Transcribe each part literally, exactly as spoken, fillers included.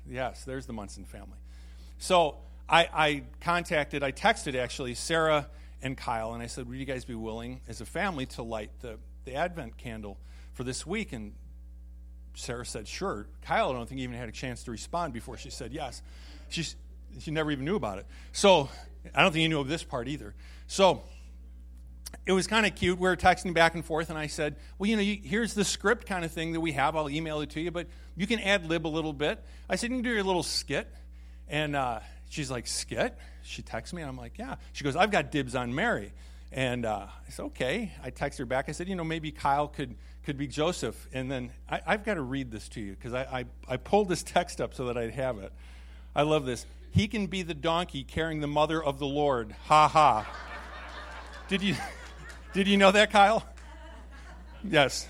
Yes, there's the Munson family. So I, I contacted, I texted actually Sarah and Kyle, and I said, would you guys be willing as a family to light the, the Advent candle for this week? And Sarah said, sure. Kyle, I don't think even had a chance to respond before she said yes. She, she never even knew about it. So I don't think he knew of this part either. So it was kind of cute. We were texting back and forth, and I said, well, you know, you, here's the script kind of thing that we have. I'll email it to you, but you can ad-lib a little bit. I said, you can do your little skit. And uh, she's like, skit? She texts me, and I'm like, yeah. She goes, I've got dibs on Mary. And uh, I said, okay. I text her back. I said, you know, maybe Kyle could, could be Joseph. And then I, I've got to read this to you because I, I, I pulled this text up so that I'd have it. I love this. He can be the donkey carrying the mother of the Lord. Ha ha. Did you, did you know that, Kyle? Yes.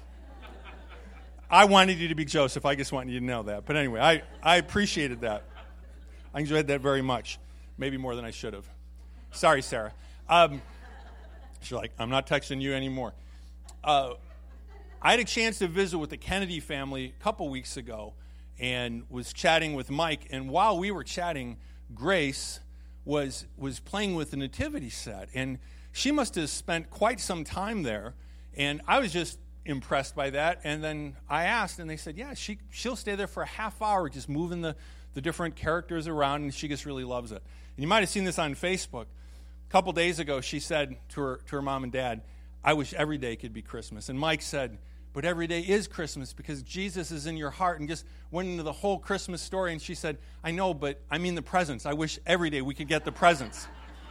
I wanted you to be Joseph. I just wanted you to know that. But anyway, I, I appreciated that. I enjoyed that very much. Maybe more than I should have. Sorry, Sarah. Um, she's like, I'm not texting you anymore. Uh, I had a chance to visit with the Kennedy family a couple weeks ago and was chatting with Mike. And while we were chatting, Grace was was playing with the nativity set. And she must have spent quite some time there. And I was just impressed by that. And then I asked, and they said, yeah, she, she'll stay there for a half hour just moving the, the different characters around, and she just really loves it. And you might have seen this on Facebook. A couple days ago, she said to her, to her mom and dad, I wish every day could be Christmas. And Mike said, but every day is Christmas because Jesus is in your heart, and just went into the whole Christmas story. And she said, I know, but I mean the presents. I wish every day we could get the presents.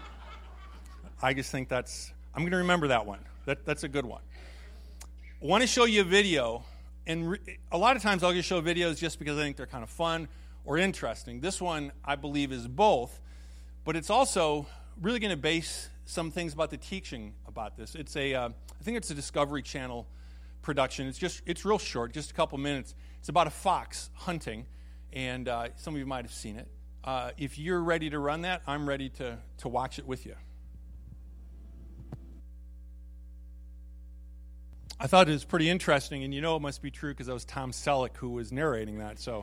I just think that's, I'm going to remember that one. That, that's a good one. I want to show you a video, and re- a lot of times I'll just show videos just because I think they're kind of fun or interesting. This one, I believe, is both, but it's also really going to base some things about the teaching about this. It's a, uh, I think it's a Discovery Channel production. It's just, it's real short, just a couple minutes. It's about a fox hunting, and uh, some of you might have seen it. Uh, if you're ready to run that, I'm ready to, to watch it with you. I thought it was pretty interesting, and you know it must be true because that was Tom Selleck who was narrating that, so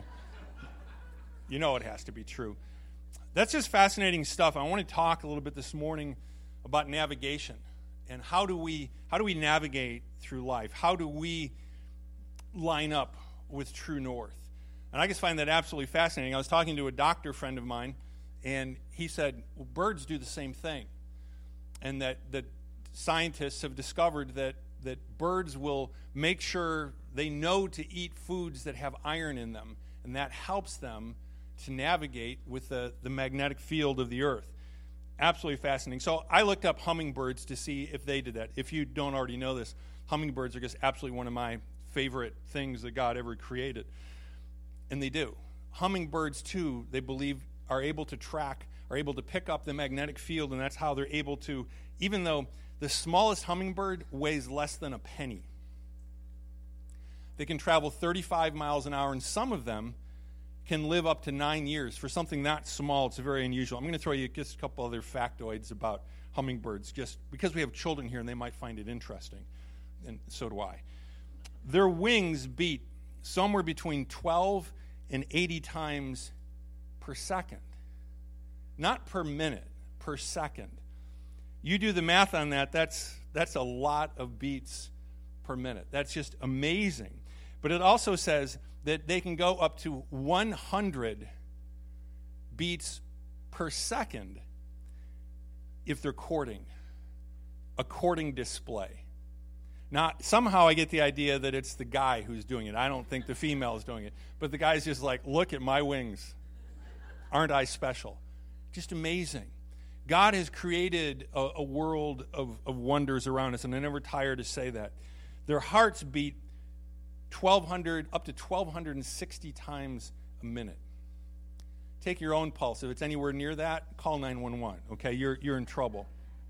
you know it has to be true. That's just fascinating stuff. I want to talk a little bit this morning about navigation and how do we how do we navigate through life? How do we line up with true north? And I just find that absolutely fascinating. I was talking to a doctor friend of mine, and he said, well, birds do the same thing, and that, that scientists have discovered that that birds will make sure they know to eat foods that have iron in them, and that helps them to navigate with the, the magnetic field of the earth. Absolutely fascinating. So I looked up hummingbirds to see if they did that. If you don't already know this, hummingbirds are just absolutely one of my favorite things that God ever created. And they do. Hummingbirds, too, they believe, are able to track, are able to pick up the magnetic field, and that's how they're able to, even though the smallest hummingbird weighs less than a penny. They can travel thirty-five miles an hour, and some of them can live up to nine years. For something that small, it's very unusual. I'm going to throw you just a couple other factoids about hummingbirds, just because we have children here and they might find it interesting, and so do I. Their wings beat somewhere between twelve and eighty times per second. Not per minute, per second. You do the math on that, that's that's a lot of beats per minute. That's just amazing. But it also says that they can go up to one hundred beats per second if they're courting, a courting display. Now, somehow I get the idea that it's the guy who's doing it. I don't think the female is doing it. But the guy's just like, look at my wings. Aren't I special? Just amazing. God has created a, a world of, of wonders around us, and I never tire to say that. Their hearts beat twelve hundred up to twelve sixty times a minute. Take your own pulse. If it's anywhere near that, call nine one one. Okay, you're you're in trouble.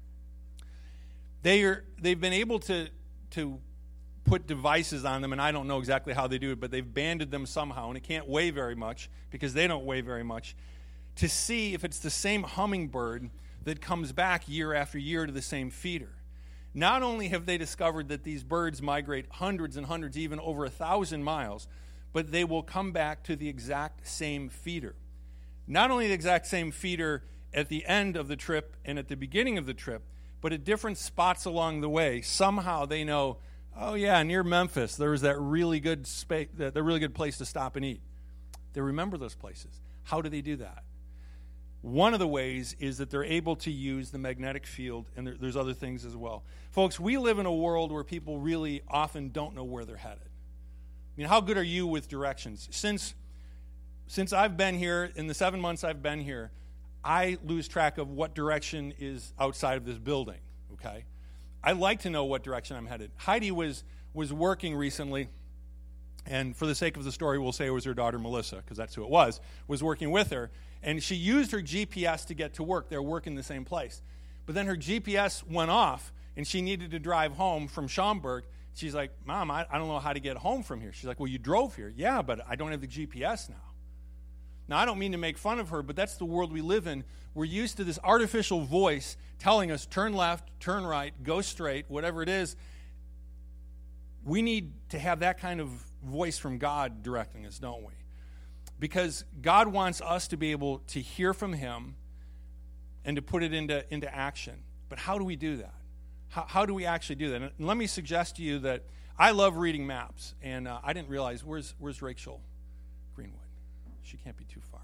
They are they've been able to to put devices on them, and I don't know exactly how they do it, but they've banded them somehow, and it can't weigh very much because they don't weigh very much, to see if it's the same hummingbird that comes back year after year to the same feeder. Not only have they discovered that these birds migrate hundreds and hundreds, even over a thousand miles, but they will come back to the exact same feeder. Not only the exact same feeder at the end of the trip and at the beginning of the trip, but at different spots along the way. Somehow they know, oh yeah, near Memphis, there was that really good space, that really good place to stop and eat. They remember those places. How do they do that? One of the ways is that they're able to use the magnetic field, and there, there's other things as well. Folks, we live in a world where people really often don't know where they're headed. I mean, how good are you with directions? Since, since I've been here, in the seven months I've been here, I lose track of what direction is outside of this building, okay? I like to know what direction I'm headed. Heidi was was working recently, and for the sake of the story, we'll say it was her daughter, Melissa, because that's who it was, was working with her, and she used her G P S to get to work. They're working the same place. But then her G P S went off, and she needed to drive home from Schaumburg. She's like, Mom, I, I don't know how to get home from here. She's like, well, you drove here. Yeah, but I don't have the G P S now. Now, I don't mean to make fun of her, but that's the world we live in. We're used to this artificial voice telling us, turn left, turn right, go straight, whatever it is. We need to have that kind of voice from God directing us, don't we? Because God wants us to be able to hear from him and to put it into, into action. But how do we do that? How, how do we actually do that? And let me suggest to you that I love reading maps, and uh, I didn't realize, where's, where's Rachel Greenwood? She can't be too far.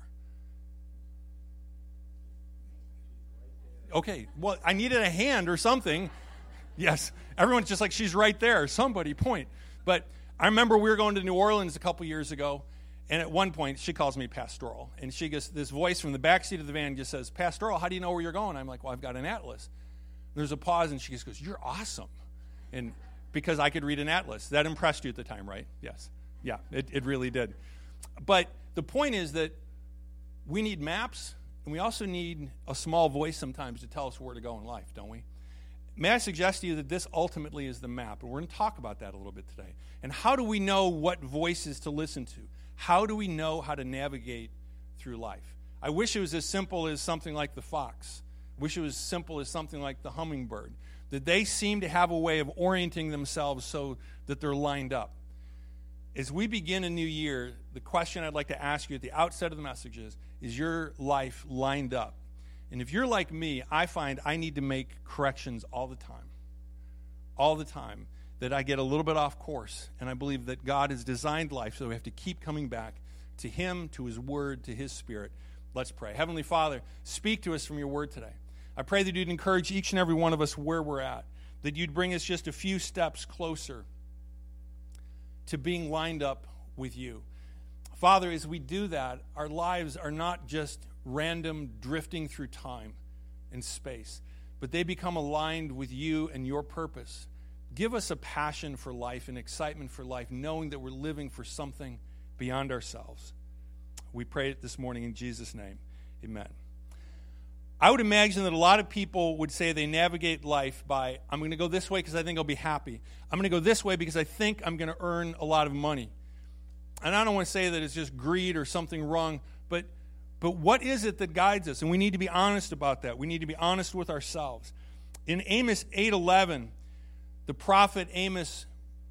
Okay, well, I needed a hand or something. Yes, everyone's just like, she's right there. Somebody point. But I remember we were going to New Orleans a couple years ago, and at one point, she calls me Pastoral. And she gets this voice from the backseat of the van just says, Pastoral, how do you know where you're going? I'm like, well, I've got an atlas. There's a pause, and she just goes, you're awesome. And because I could read an atlas. That impressed you at the time, right? Yes. Yeah, it, it really did. But the point is that we need maps, and we also need a small voice sometimes to tell us where to go in life, don't we? May I suggest to you that this ultimately is the map, and we're going to talk about that a little bit today. And how do we know what voices to listen to? How do we know how to navigate through life? I wish it was as simple as something like the fox. I wish it was as simple as something like the hummingbird, that they seem to have a way of orienting themselves so that they're lined up. As we begin a new year, the question I'd like to ask you at the outset of the message is, is your life lined up? And if you're like me, I find I need to make corrections all the time. All the time. That I get a little bit off course. And I believe that God has designed life so we have to keep coming back to him, to his word, to his spirit. Let's pray. Heavenly Father, speak to us from your word today. I pray that you'd encourage each and every one of us where we're at. That you'd bring us just a few steps closer to being lined up with you. Father, as we do that, our lives are not just random drifting through time and space, but they become aligned with you and your purpose. Give us a passion for life and excitement for life, knowing that we're living for something beyond ourselves. We pray it this morning in Jesus' name. Amen. I would imagine that a lot of people would say they navigate life by, I'm going to go this way because I think I'll be happy. I'm going to go this way because I think I'm going to earn a lot of money. And I don't want to say that it's just greed or something wrong, but but what is it that guides us? And we need to be honest about that. We need to be honest with ourselves. In Amos eight eleven, the prophet Amos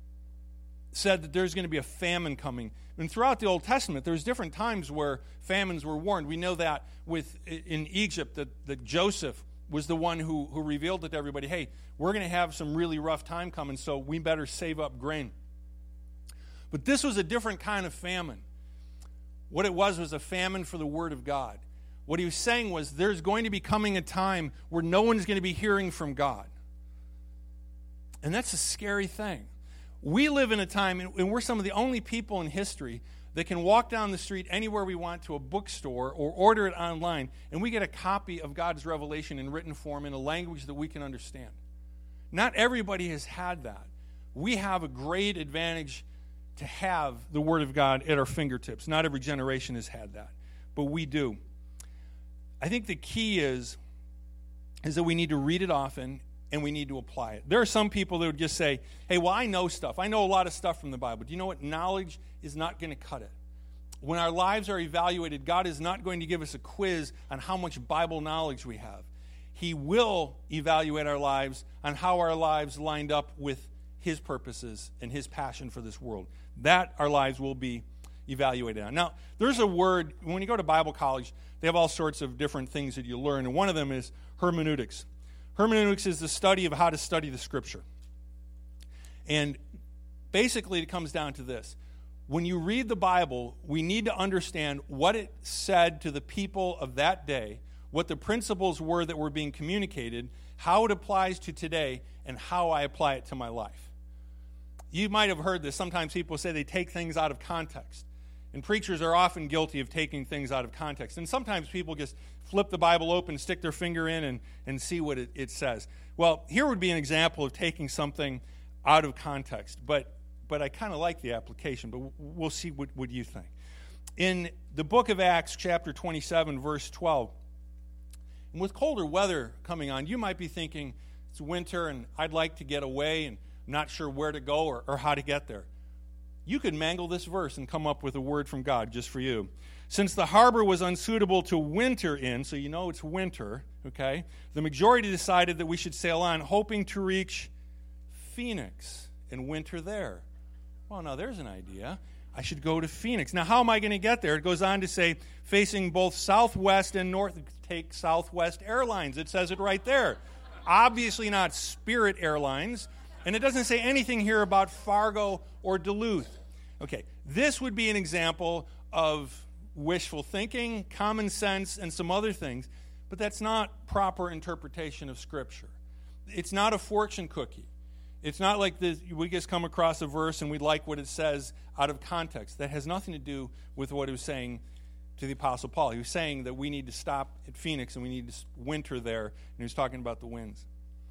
said that there's going to be a famine coming. And throughout the Old Testament, there's different times where famines were warned. We know that with in Egypt, that, that Joseph was the one who, who revealed it to everybody, hey, we're going to have some really rough time coming, so we better save up grain. But this was a different kind of famine. What it was was a famine for the Word of God. What he was saying was there's going to be coming a time where no one is going to be hearing from God. And that's a scary thing. We live in a time, and we're some of the only people in history that can walk down the street anywhere we want to a bookstore or order it online, and we get a copy of God's revelation in written form in a language that we can understand. Not everybody has had that. We have a great advantage to have the Word of God at our fingertips. Not every generation has had that, but we do. I think the key is, is that we need to read it often and we need to apply it. There are some people that would just say, hey, well, I know stuff. I know a lot of stuff from the Bible. Do you know what? Knowledge is not going to cut it. When our lives are evaluated, God is not going to give us a quiz on how much Bible knowledge we have. He will evaluate our lives on how our lives lined up with His purposes and His passion for this world. That our lives will be evaluate it on. Now, there's a word, when you go to Bible college, they have all sorts of different things that you learn, and one of them is hermeneutics. Hermeneutics is the study of how to study the Scripture. And basically, it comes down to this. When you read the Bible, we need to understand what it said to the people of that day, what the principles were that were being communicated, how it applies to today, and how I apply it to my life. You might have heard this. Sometimes people say they take things out of context. And preachers are often guilty of taking things out of context. And sometimes people just flip the Bible open, stick their finger in, and, and see what it, it says. Well, here would be an example of taking something out of context. But but I kind of like the application, but we'll see what, what you think. In the book of Acts, chapter twenty-seven, verse twelve, and with colder weather coming on, you might be thinking, it's winter and I'd like to get away and I'm not sure where to go or, or how to get there. You could mangle this verse and come up with a word from God just for you. Since the harbor was unsuitable to winter in, so you know it's winter, okay, the majority decided that we should sail on, hoping to reach Phoenix and winter there. Well, now there's an idea. I should go to Phoenix. Now, how am I going to get there? It goes on to say, facing both southwest and north, take Southwest Airlines. It says it right there. Obviously not Spirit Airlines. And it doesn't say anything here about Fargo or Duluth. Okay, this would be an example of wishful thinking, common sense, and some other things. But that's not proper interpretation of Scripture. It's not a fortune cookie. It's not like this, we just come across a verse and we like what it says out of context. That has nothing to do with what he was saying to the Apostle Paul. He was saying that we need to stop at Phoenix and we need to winter there. And he was talking about the winds.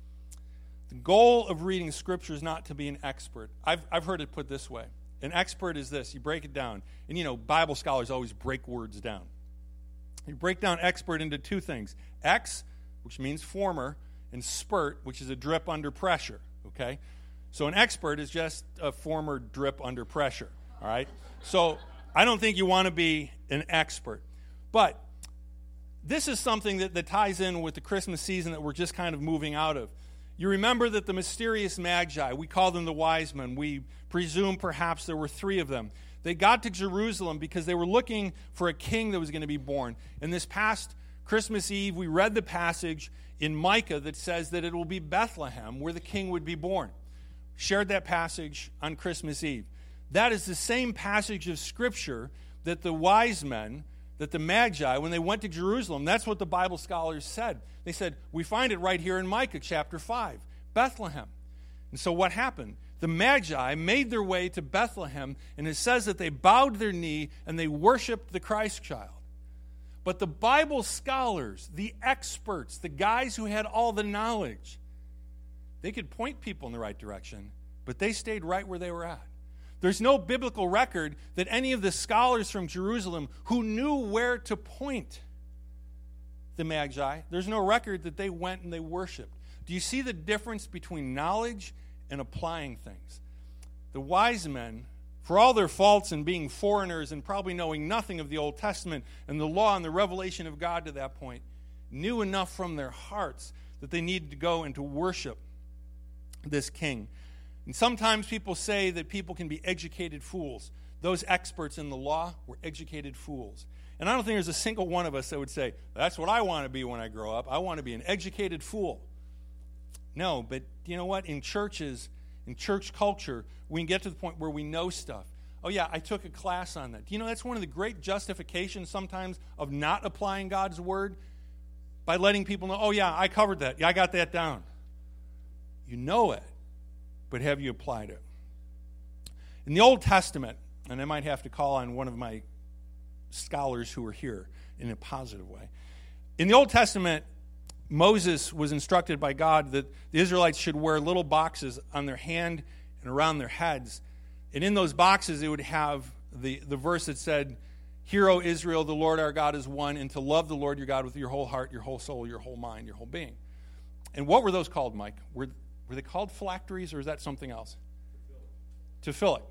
The goal of reading Scripture is not to be an expert. I've, I've heard it put this way. An expert is this. You break it down. And, you know, Bible scholars always break words down. You break down expert into two things. Ex, which means former, and spurt, which is a drip under pressure. Okay? So an expert is just a former drip under pressure. All right? So I don't think you want to be an expert. But this is something that, that ties in with the Christmas season that we're just kind of moving out of. You remember that the mysterious magi, we call them the wise men, we presume perhaps there were three of them. They got to Jerusalem because they were looking for a king that was going to be born. And this past Christmas Eve, we read the passage in Micah that says that it will be Bethlehem where the king would be born. Shared that passage on Christmas Eve. That is the same passage of Scripture that the wise men, that the Magi, when they went to Jerusalem, that's what the Bible scholars said. They said, we find it right here in Micah chapter five, Bethlehem. And so what happened? The Magi made their way to Bethlehem, and it says that they bowed their knee and they worshiped the Christ child. But the Bible scholars, the experts, the guys who had all the knowledge, they could point people in the right direction, but they stayed right where they were at. There's no biblical record that any of the scholars from Jerusalem who knew where to point the Magi, there's no record that they went and they worshiped. Do you see the difference between knowledge and applying things? The wise men, for all their faults in being foreigners and probably knowing nothing of the Old Testament and the law and the revelation of God to that point, knew enough from their hearts that they needed to go and to worship this king. And sometimes people say that people can be educated fools. Those experts in the law were educated fools. And I don't think there's a single one of us that would say, that's what I want to be when I grow up. I want to be an educated fool. No, but you know what? In churches, in church culture, we can get to the point where we know stuff. Oh, yeah, I took a class on that. Do you know that's one of the great justifications sometimes of not applying God's word? By letting people know, oh, yeah, I covered that. Yeah, I got that down. You know it, but have you applied it? In the Old Testament, and I might have to call on one of my scholars who are here in a positive way. In the Old Testament, Moses was instructed by God that the Israelites should wear little boxes on their hand and around their heads. And in those boxes, it would have the, the verse that said, Hear, O Israel, the Lord our God is one, and to love the Lord your God with your whole heart, your whole soul, your whole mind, your whole being. And what were those called, Mike? Were, were they called phylacteries, or is that something else? To fill it.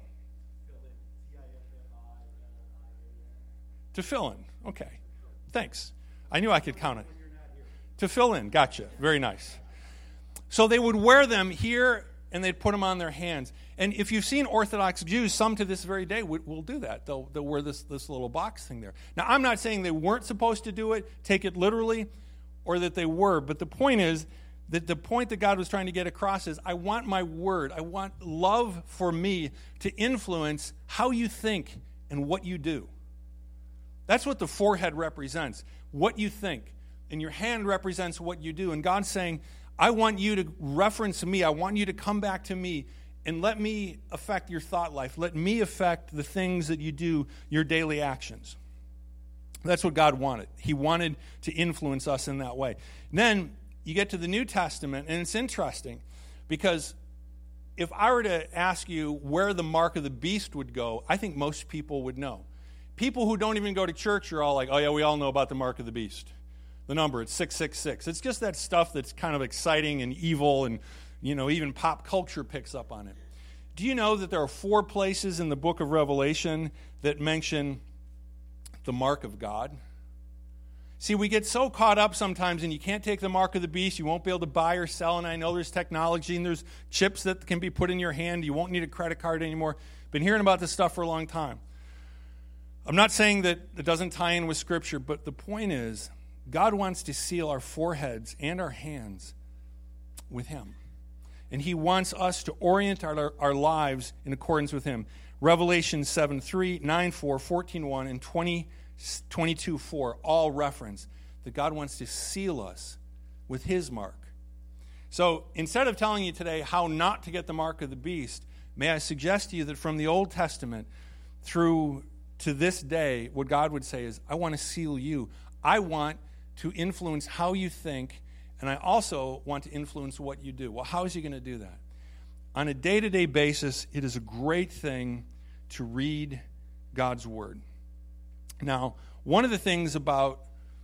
To fill in. Okay. Thanks. I knew I could count it. To fill in. Gotcha. Very nice. So they would wear them here and they'd put them on their hands. And if you've seen Orthodox Jews, some to this very day will, will do that. They'll, they'll wear this, this little box thing there. Now, I'm not saying they weren't supposed to do it, take it literally, or that they were. But the point is that the point that God was trying to get across is, I want my word, I want love for me to influence how you think and what you do. That's what the forehead represents, what you think. And your hand represents what you do. And God's saying, I want you to reference me. I want you to come back to me and let me affect your thought life. Let me affect the things that you do, your daily actions. That's what God wanted. He wanted to influence us in that way. And then you get to the New Testament, and it's interesting because if I were to ask you where the mark of the beast would go, I think most people would know. People who don't even go to church are all like, oh yeah, we all know about the mark of the beast. The number, it's six six six. It's just that stuff that's kind of exciting and evil, and, you know, even pop culture picks up on it. Do you know that there are four places in the book of Revelation that mention the mark of God? See, we get so caught up sometimes, and you can't take the mark of the beast. You won't be able to buy or sell, and I know there's technology, and there's chips that can be put in your hand. You won't need a credit card anymore. Been hearing about this stuff for a long time. I'm not saying that it doesn't tie in with Scripture, but the point is, God wants to seal our foreheads and our hands with Him. And He wants us to orient our, our lives in accordance with Him. Revelation seven three, nine four, fourteen one, and twenty, twenty-two four all reference that God wants to seal us with His mark. So instead of telling you today how not to get the mark of the beast, may I suggest to you that from the Old Testament through to this day, what God would say is, I want to seal you. I want to influence how you think, and I also want to influence what you do. Well, how is He going to do that? On a day-to-day basis, it is a great thing to read God's Word. Now, one of the things about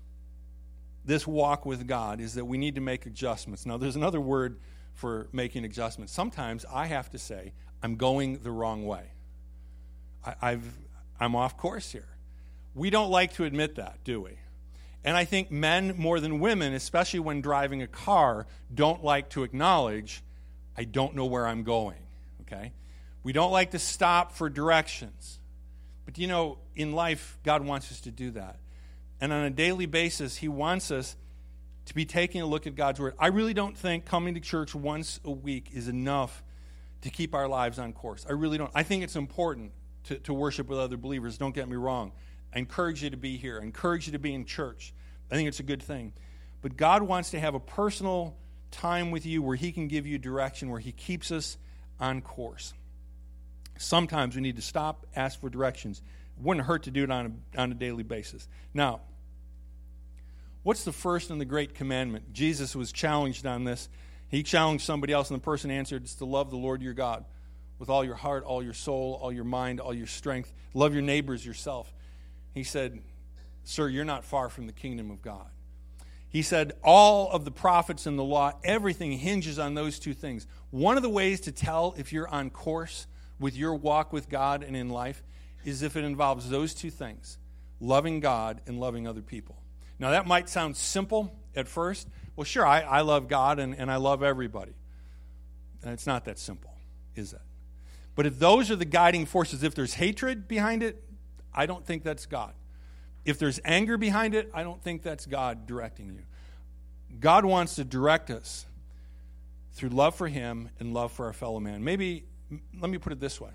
this walk with God is that we need to make adjustments. Now, there's another word for making adjustments. Sometimes I have to say, I'm going the wrong way. I, I've, I'm off course here. We don't like to admit that, do we? And I think men more than women, especially when driving a car, don't like to acknowledge, I don't know where I'm going, okay? We don't like to stop for directions. But you know, in life, God wants us to do that. And on a daily basis, He wants us to be taking a look at God's Word. I really don't think coming to church once a week is enough to keep our lives on course. I really don't. I think it's important to, to worship with other believers, don't get me wrong. I encourage you to be here. I encourage you to be in church. I think it's a good thing. But God wants to have a personal time with you where He can give you direction, where He keeps us on course. Sometimes we need to stop, ask for directions. It wouldn't hurt to do it on a, on a daily basis. Now, what's the first and the great commandment? Jesus was challenged on this. He challenged somebody else, and the person answered, it's to love the Lord your God with all your heart, all your soul, all your mind, all your strength. Love your neighbors yourself. He said, sir, you're not far from the kingdom of God. He said, all of the prophets and the law, everything hinges on those two things. One of the ways to tell if you're on course with your walk with God and in life is if it involves those two things, loving God and loving other people. Now, that might sound simple at first. Well, sure, I, I love God and, and I love everybody. And it's not that simple, is it? But if those are the guiding forces, if there's hatred behind it, I don't think that's God. If there's anger behind it, I don't think that's God directing you. God wants to direct us through love for Him and love for our fellow man. Maybe, let me put it this way.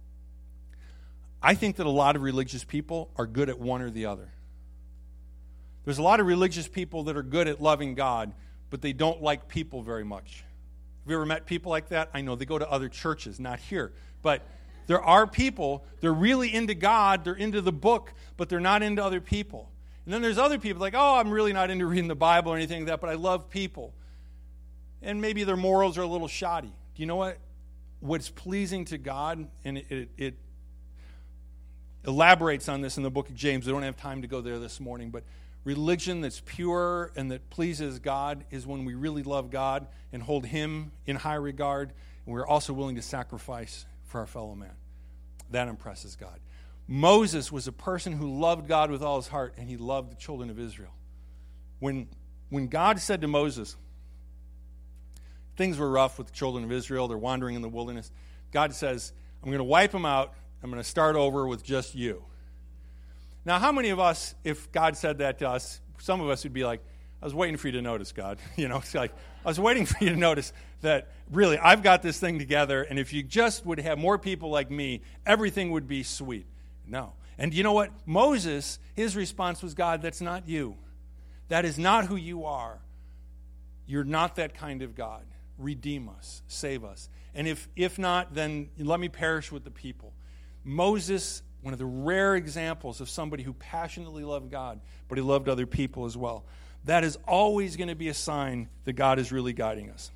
I think that a lot of religious people are good at one or the other. There's a lot of religious people that are good at loving God, but they don't like people very much. Have you ever met people like that? I know they go to other churches, not here. But there are people, they're really into God, they're into the book, but they're not into other people. And then there's other people like, oh, I'm really not into reading the Bible or anything like that, but I love people. And maybe their morals are a little shoddy. Do you know what? What's pleasing to God, and it, it, it elaborates on this in the book of James. We don't have time to go there this morning, but religion that's pure and that pleases God is when we really love God and hold Him in high regard, and we're also willing to sacrifice for our fellow man. That impresses God. Moses was a person who loved God with all his heart, and he loved the children of Israel. When, when God said to Moses, things were rough with the children of Israel. They're wandering in the wilderness. God says, I'm going to wipe them out. I'm going to start over with just you. Now, how many of us, if God said that to us, some of us would be like, I was waiting for you to notice, God. You know, it's like, I was waiting for you to notice that, really, I've got this thing together, and if you just would have more people like me, everything would be sweet. No. And you know what? Moses, his response was, God, that's not you. That is not who you are. You're not that kind of God. Redeem us. Save us. And if, if not, then let me perish with the people. Moses, one of the rare examples of somebody who passionately loved God, but he loved other people as well. That is always going to be a sign that God is really guiding us.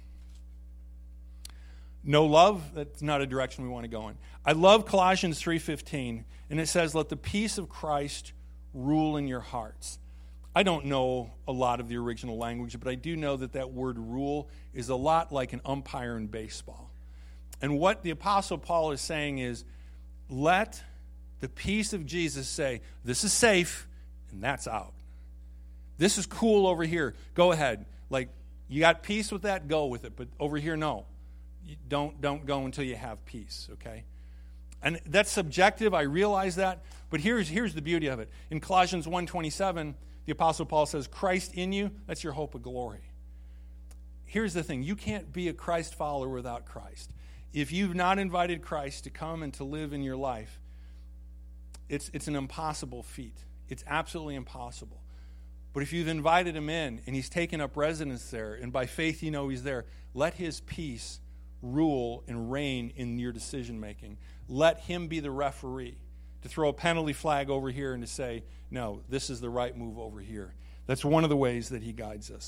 No love, that's not a direction we want to go in. I love Colossians three fifteen, and it says, let the peace of Christ rule in your hearts. I don't know a lot of the original language, but I do know that that word rule is a lot like an umpire in baseball. And what the Apostle Paul is saying is, let the peace of Jesus say, this is safe, and that's out. This is cool over here. Go ahead. Like, you got peace with that, go with it. But over here, no. You don't, don't go until you have peace, okay? And that's subjective. I realize that. But here's, here's the beauty of it. In Colossians one twenty-seven, the Apostle Paul says, Christ in you, that's your hope of glory. Here's the thing. You can't be a Christ follower without Christ. If you've not invited Christ to come and to live in your life, it's, it's an impossible feat. It's absolutely impossible. But if you've invited him in and he's taken up residence there, and by faith you know he's there, let his peace rule and reign in your decision making. Let him be the referee to throw a penalty flag over here and to say, no, this is the right move over here. That's one of the ways that he guides us.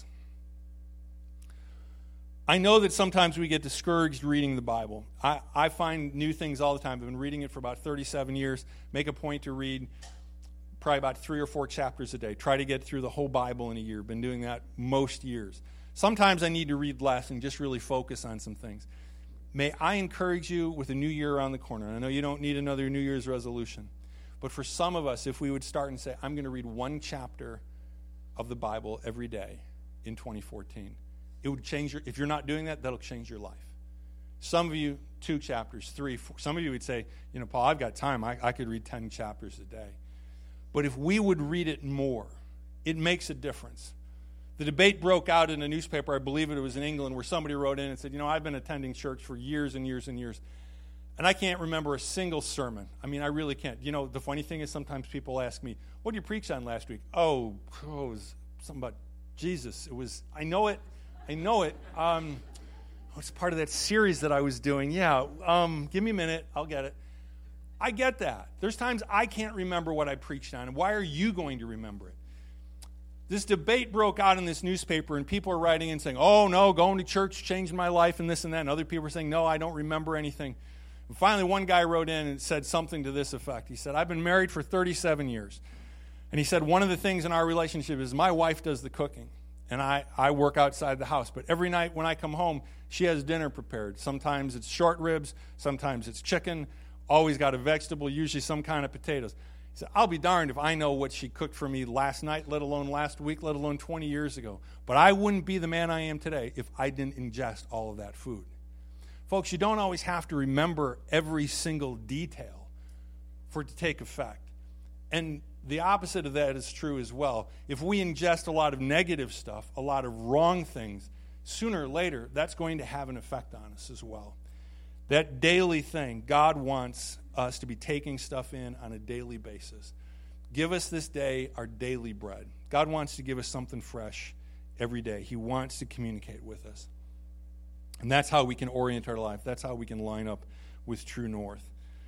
I know that sometimes we get discouraged reading the Bible. I, I find new things all the time. I've been reading it for about thirty-seven years. Make a point to read probably about three or four chapters a day. Try to get through the whole Bible in a year. Been doing that most years. Sometimes I need to read less and just really focus on some things. May I encourage you with a new year around the corner. I know you don't need another New Year's resolution. But for some of us, if we would start and say, I'm going to read one chapter of the Bible every day in twenty fourteen, it would change your, if you're not doing that, that'll change your life. Some of you, two chapters, three, four. Some of you would say, you know, Paul, I've got time. I, I could read ten chapters a day. But if we would read it more, it makes a difference. The debate broke out in a newspaper, I believe it was in England, where somebody wrote in and said, you know, I've been attending church for years and years and years, and I can't remember a single sermon. I mean, I really can't. You know, the funny thing is sometimes people ask me, what did you preach on last week? Oh, oh it was something about Jesus. It was, I know it. I know it. Um, it's part of that series that I was doing. Yeah, um, give me a minute. I'll get it. I get that. There's times I can't remember what I preached on. And why are you going to remember it? This debate broke out in this newspaper, and people are writing in saying, oh, no, going to church changed my life and this and that. And other people are saying, no, I don't remember anything. And finally, one guy wrote in and said something to this effect. He said, I've been married for thirty-seven years. And he said, one of the things in our relationship is my wife does the cooking. And I, I work outside the house. But every night when I come home, she has dinner prepared. Sometimes it's short ribs. Sometimes it's chicken. Always got a vegetable, usually some kind of potatoes. He said, I'll be darned if I know what she cooked for me last night, let alone last week, let alone twenty years ago. But I wouldn't be the man I am today if I didn't ingest all of that food. Folks, you don't always have to remember every single detail for it to take effect. And the opposite of that is true as well. If we ingest a lot of negative stuff, a lot of wrong things, sooner or later, that's going to have an effect on us as well. That daily thing, God wants us to be taking stuff in on a daily basis. Give us this day our daily bread. God wants to give us something fresh every day. He wants to communicate with us. And that's how we can orient our life. That's how we can line up with True North.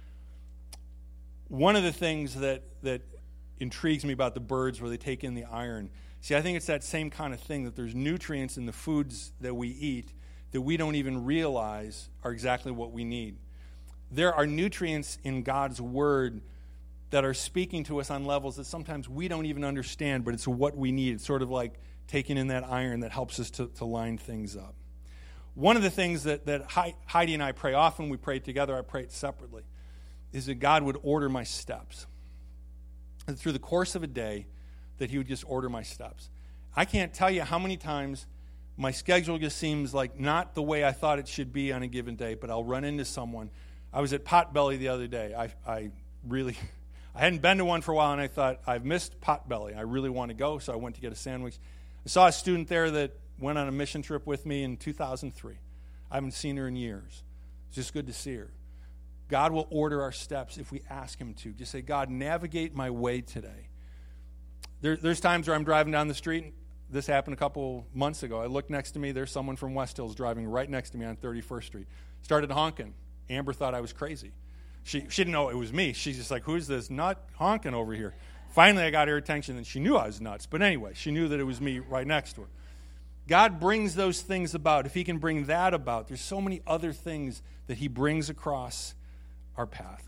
One of the things that, that intrigues me about the birds where they take in the iron, see, I think it's that same kind of thing, that there's nutrients in the foods that we eat that we don't even realize are exactly what we need. There are nutrients in God's Word that are speaking to us on levels that sometimes we don't even understand, but it's what we need. It's sort of like taking in that iron that helps us to, to line things up. One of the things that, that Heidi and I pray, often we pray together, I pray it separately, is that God would order my steps. And through the course of a day, that he would just order my steps. I can't tell you how many times my schedule just seems like not the way I thought it should be on a given day, but I'll run into someone. I was at Potbelly the other day. I, I really, I hadn't been to one for a while, and I thought, I've missed Potbelly. I really want to go, so I went to get a sandwich. I saw a student there that went on a mission trip with me in two thousand three. I haven't seen her in years. It's just good to see her. God will order our steps if we ask him to. Just say, God, navigate my way today. There, there's times where I'm driving down the street. This happened a couple months ago. I look next to me. There's someone from West Hills driving right next to me on thirty-first Street. Started honking. Amber thought I was crazy. She, she didn't know it was me. She's just like, who's this nut honking over here? Finally, I got her attention, and she knew I was nuts. But anyway, she knew that it was me right next to her. God brings those things about. If he can bring that about, there's so many other things that he brings across our path.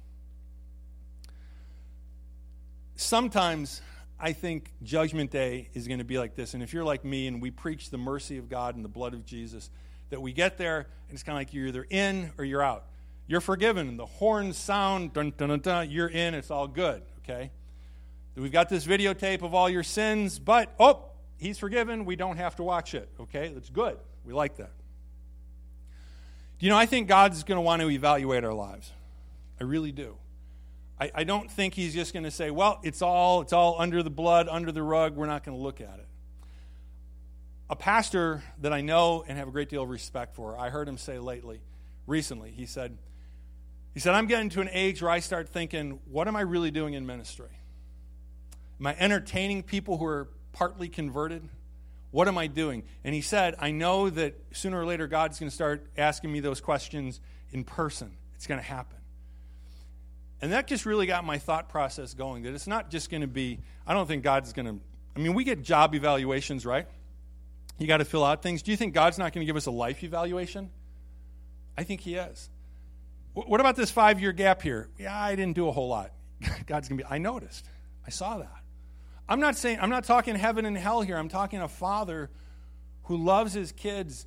Sometimes I think Judgment Day is going to be like this. And if you're like me and we preach the mercy of God and the blood of Jesus, that we get there and it's kind of like you're either in or you're out. You're forgiven. The horns sound, dun, dun, dun, dun, you're in, it's all good, okay? We've got this videotape of all your sins, but, oh, he's forgiven. We don't have to watch it, okay? That's good. We like that. You know, I think God's going to want to evaluate our lives. I really do. I, I don't think he's just going to say, well, it's all it's all under the blood, under the rug. We're not going to look at it. A pastor that I know and have a great deal of respect for, I heard him say lately, recently, he said, he said, I'm getting to an age where I start thinking, what am I really doing in ministry? Am I entertaining people who are partly converted? What am I doing? And he said, I know that sooner or later God's going to start asking me those questions in person. It's going to happen. And that just really got my thought process going, that it's not just going to be, I don't think God's going to, I mean, we get job evaluations, right? You got to fill out things. Do you think God's not going to give us a life evaluation? I think he is. What about this five-year gap here? Yeah, I didn't do a whole lot. God's going to be, I noticed. I saw that. I'm not saying, I'm not talking heaven and hell here. I'm talking a father who loves his kids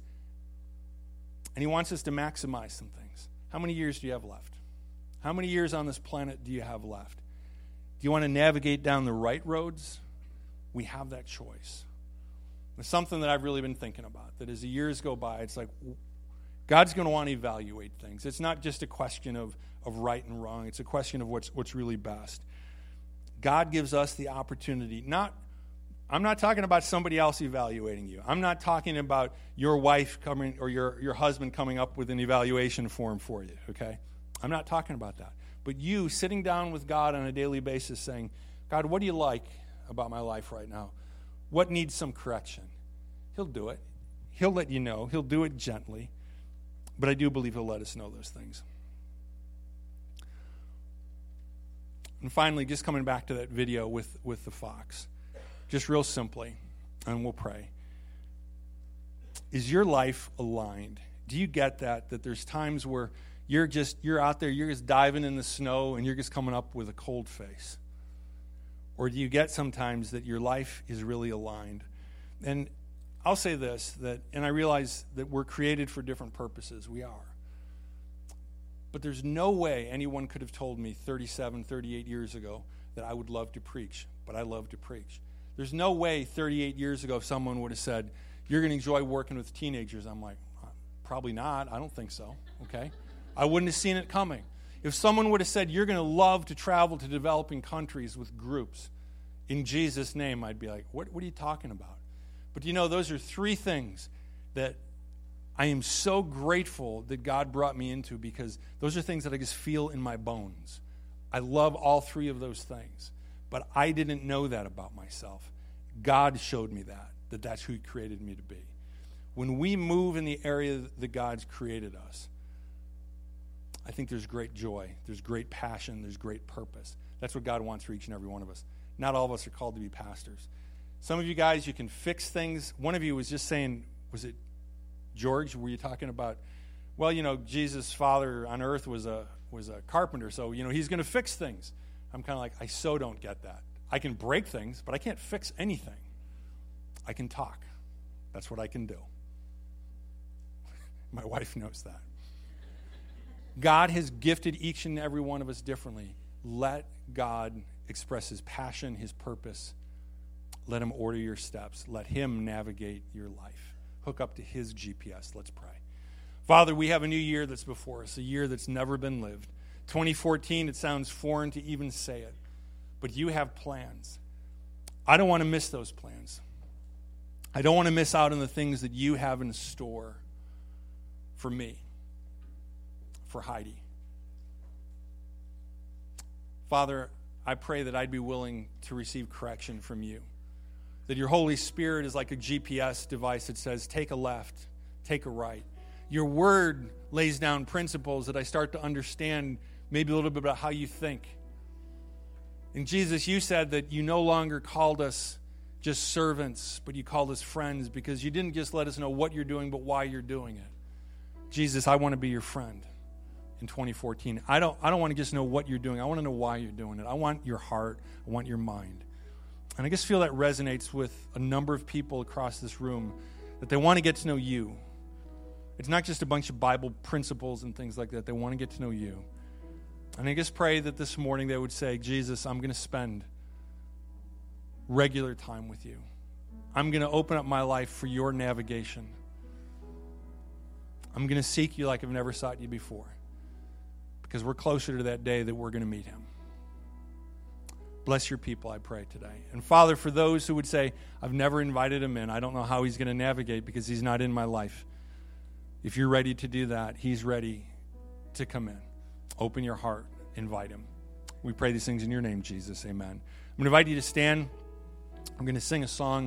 and he wants us to maximize some things. How many years do you have left? How many years on this planet do you have left? Do you want to navigate down the right roads? We have that choice. It's something that I've really been thinking about, that as the years go by, it's like God's going to want to evaluate things. It's not just a question of, of right and wrong. It's a question of what's what's really best. God gives us the opportunity. Not, I'm not talking about somebody else evaluating you. I'm not talking about your wife coming or your, your husband coming up with an evaluation form for you, okay? I'm not talking about that. But you sitting down with God on a daily basis saying, God, what do you like about my life right now? What needs some correction? He'll do it. He'll let you know. He'll do it gently. But I do believe he'll let us know those things. And finally, just coming back to that video with, with the fox, just real simply, and we'll pray. Is your life aligned? Do you get that? That there's times where you're just, you're out there, you're just diving in the snow, and you're just coming up with a cold face? Or do you get sometimes that your life is really aligned? And I'll say this, that, and I realize that we're created for different purposes. We are. But there's no way anyone could have told me thirty-seven, thirty-eight years ago that I would love to preach, but I love to preach. There's no way thirty-eight years ago if someone would have said, you're going to enjoy working with teenagers. I'm like, probably not. I don't think so, okay? I wouldn't have seen it coming. If someone would have said, you're going to love to travel to developing countries with groups, in Jesus' name, I'd be like, what, what are you talking about? But you know, those are three things that I am so grateful that God brought me into, because those are things that I just feel in my bones. I love all three of those things. But I didn't know that about myself. God showed me that, that that's who he created me to be. When we move in the area that God's created us, I think there's great joy, there's great passion, there's great purpose. That's what God wants for each and every one of us. Not all of us are called to be pastors. Some of you guys, you can fix things. One of you was just saying, was it George, were you talking about, well, you know, Jesus' father on earth was a was a carpenter, so, you know, he's going to fix things. I'm kind of like, I so don't get that. I can break things, but I can't fix anything. I can talk. That's what I can do. My wife knows that. God has gifted each and every one of us differently. Let God express his passion, his purpose. Let him order your steps. Let him navigate your life. hook up to his G P S. Let's pray. Father, we have a new year that's before us, a year that's never been lived. twenty fourteen, it sounds foreign to even say it, but you have plans. I don't want to miss those plans. I don't want to miss out on the things that you have in store for me, for Heidi. Father, I pray that I'd be willing to receive correction from you, that your Holy Spirit is like a G P S device that says, take a left, take a right. Your word lays down principles that I start to understand maybe a little bit about how you think. And Jesus, you said that you no longer called us just servants, but you called us friends because you didn't just let us know what you're doing, but why you're doing it. Jesus, I want to be your friend in twenty fourteen. I don't, I don't want to just know what you're doing. I want to know why you're doing it. I want your heart. I want your mind. And I just feel that resonates with a number of people across this room, that they want to get to know you. It's not just a bunch of Bible principles and things like that. They want to get to know you. And I just pray that this morning they would say, Jesus, I'm going to spend regular time with you. I'm going to open up my life for your navigation. I'm going to seek you like I've never sought you before, because we're closer to that day that we're going to meet him. Bless your people, I pray today. And Father, for those who would say, I've never invited him in, I don't know how he's going to navigate because he's not in my life. If you're ready to do that, he's ready to come in. Open your heart, invite him. We pray these things in your name, Jesus. Amen. I'm going to invite you to stand. I'm going to sing a song.